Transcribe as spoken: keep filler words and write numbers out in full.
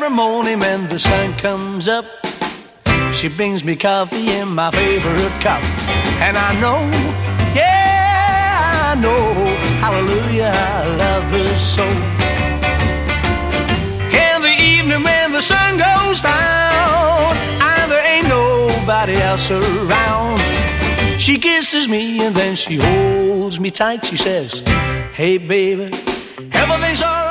every morning when the sun comes up, she brings me coffee in my favorite cup. And I know, yeah, I know, hallelujah, I love her so. In the evening when the sun goes down and there ain't nobody else around, she kisses me and then she holds me tight. She says, hey baby, everything's alright.